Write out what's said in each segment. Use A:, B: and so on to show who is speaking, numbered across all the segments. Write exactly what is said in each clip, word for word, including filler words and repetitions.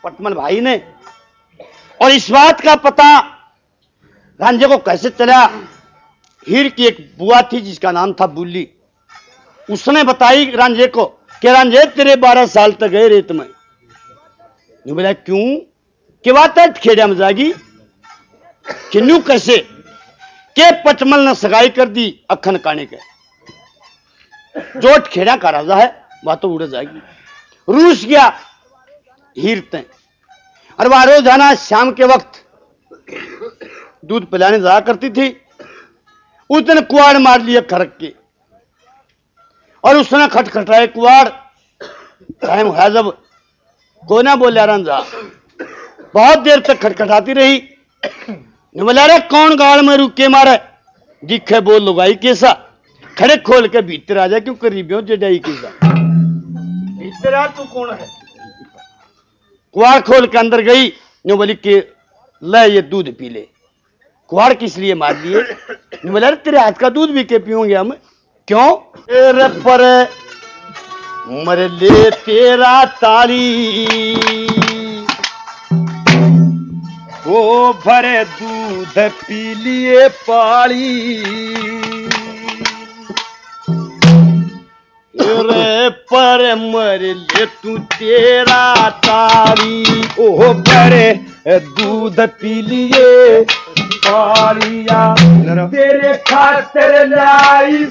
A: पटमल भाई ने। और इस बात का पता रांझे को कैसे चला? हीर की एक बुआ थी जिसका नाम था बुल्ली, उसने बताई रांझे को कि रांझे तेरे बारह साल तक गए रेत में। नहीं बोला क्यों? कि बात है खेड़ा में जागी कि न्यू कैसे के पटमल ने सगाई कर दी अखन काने के, जो खेड़ा का राजा है वह तो उड़ जाएगी। रूस गया हीरते और वह रोजाना शाम के वक्त दूध पिलाने जाया करती थी। उसने कुआड़ मार लिया खड़क के और उसने खटखटाए कुआड़। टाइम है जब कोई ना बोले रंजा, बहुत देर तक खटखटाती रही। बोला रे कौन गाल में रुके मारे? दिखे बोल लुगाई कैसा? खड़े खोल के भीतर आ जाए क्यों करीबियों जडाई कैसा? भीतर आ तू कौन है? कुआड़ खोल के अंदर गई। न्यू बोली कि ले ये दूध पी ले। कुआड़ किस लिए मार दिए? न्यू बोला तेरे हाथ का दूध भी के पियोगे हम। क्यों? तेरे पर मर ले तेरा ताली वो भरे दूध पी लिए पाली। रे पर मर ले तू तेरा ताली ओ भरे दूध पी लिए पालिया। तेरे खातिर लाई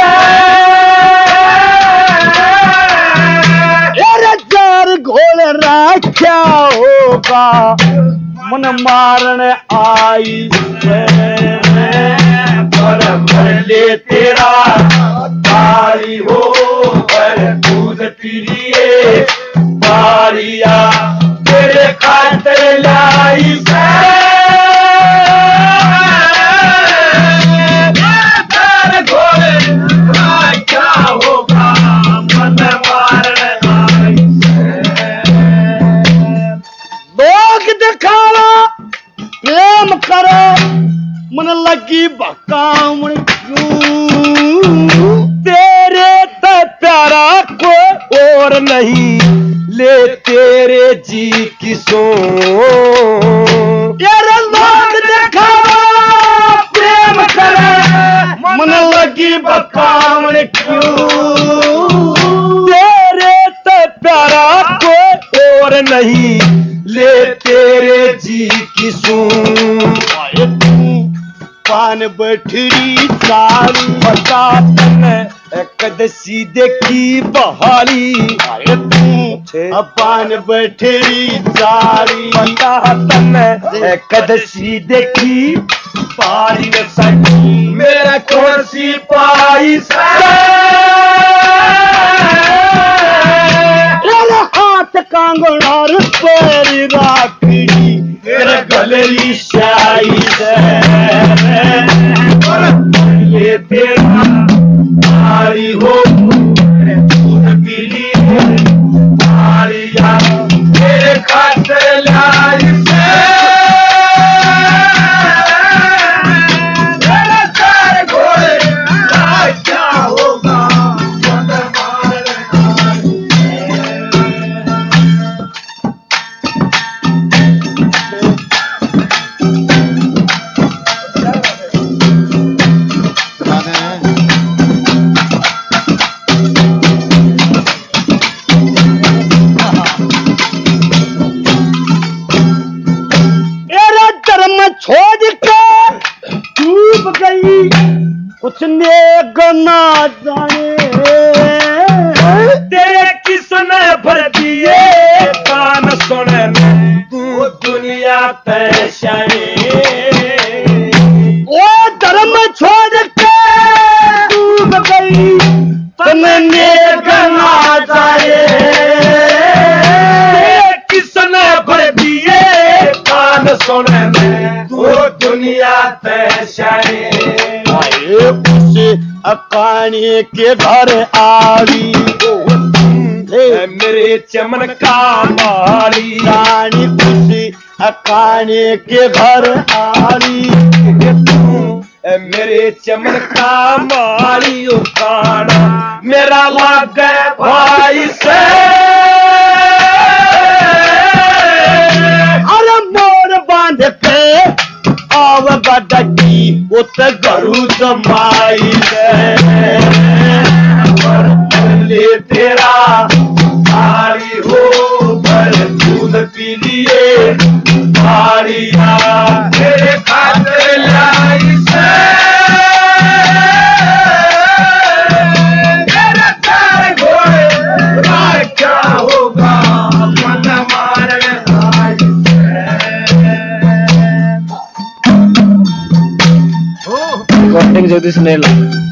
A: जार घोल राख्या होगा मन मारने आई पर भले तेरा तारी हो पर दूध पी लिए पालिया। तेरे खातिर लाई प्रेम करो मन लगी बकाम तेरे तो प्यारा कोई और नहीं ले तेरे जी की सो। तेरे लोग दिखावा प्रेम करे मन लगी बकाम क्यों? तेरे तो प्यारा कोई और नहीं ले तेरे जी की सुन। पान बठड़ी सारी बता तने कदसी देखी बहाली। पान बठड़ी सारी बता तने कदसी देखी बहाली। मेरा कौन सी पाई हाथ कांगड़ार पैरी राखड़ी मेरे गले शाही ये तेरा मारी हो दूध पीली मारिया मेरे खातिर लाई कुछ नेक ना जाने तेरे किसने भर दिए कान सुने तू दुनिया पैशाने। वो धर्म छोड़ के डूब गई तुम्हें नेक ना जाए किसने भर दिए कान सुने तू दुनिया पैशाने। अकानी के घर आवी मेरे चमन का मारी रानी खुशी अकानी के घर आवी मेरे चमन का मारी उकाना मेरा लाग भाई से डकी उत गरु जमाई ले तेरा थाली हो पर दूध पी लिए थालिया तेरे खातिर लाई से मेरा तार घोड़े राय क्या होगा मन मारने आई से
B: रिकॉर्डिंग जल्दी सुने ला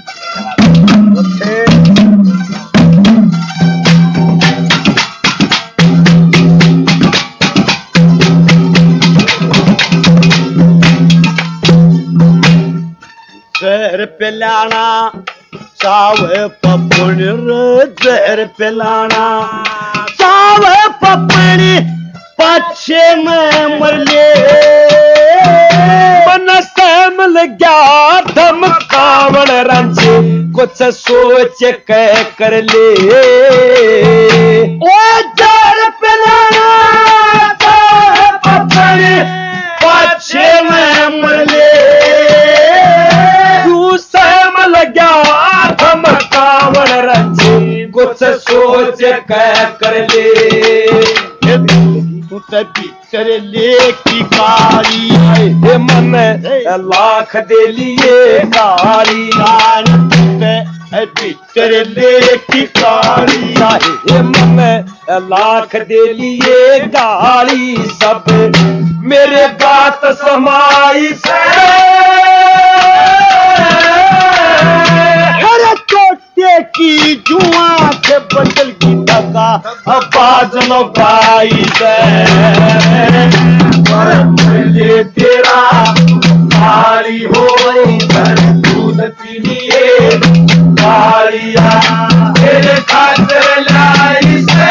A: जहर पिलाना चावे पपड़ जहर पिलाना चावे पपड़ी पाछे में मरले
B: मन सहमल गया धमकावण रंज कुछ सोच कह कर ले
A: ओ जहर पिलाना चावे पपड़ी पाछे में मरले
B: धमकावण रंज कुछ सोच कह कर ले
A: तू भीतर ले की कारी
B: हे मन लाख दे लिए गाली
A: भीतर ले की कारी
B: हे मन लाख दे लिए गाली सब मेरे बात समाई से
A: छोटे की जुआ के बदल की धका आवाज लो भाई से तेरा थाली हो पर दूध पी लिए थालिया तेरे खातिर लाई से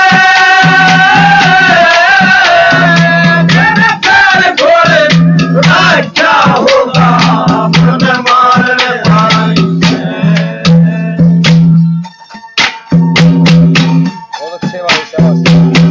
A: मेरे तार घोड़े राय क्या होगा मन मारने भाई
B: बहुत अच्छे भाई शाबाश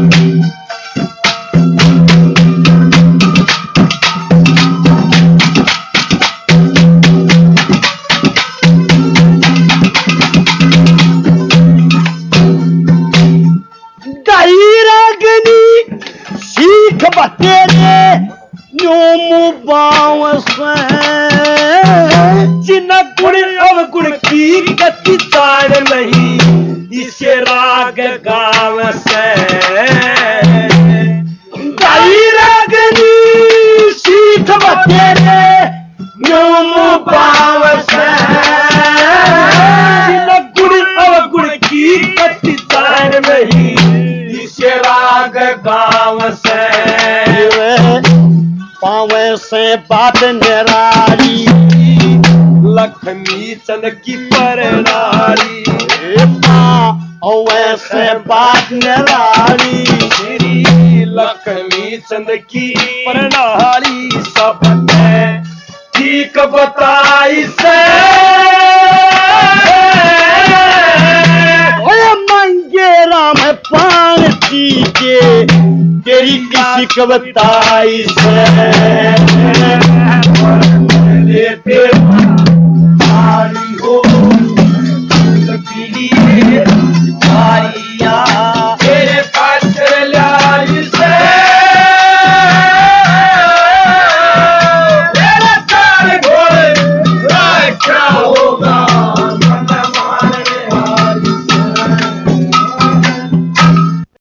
A: सीख बतेरे न्योम बावस
B: जिन गुण अवगुण की गति ताड़ नहीं इसे राग गाव से
A: गाई रागनी सीख बतेरे न्योम बावस
B: जिन गुण अवगुण की गति ताड़ नहीं इसे राग गाव से
A: पावे से बात निराली
B: लक्ष्मी चंद की परनारी
A: पावे से बात निराली
B: श्री लक्ष्मी चंद की परनारी सब ठीक बताई से
A: मंगे राम पान के तेरी किसी कविताई से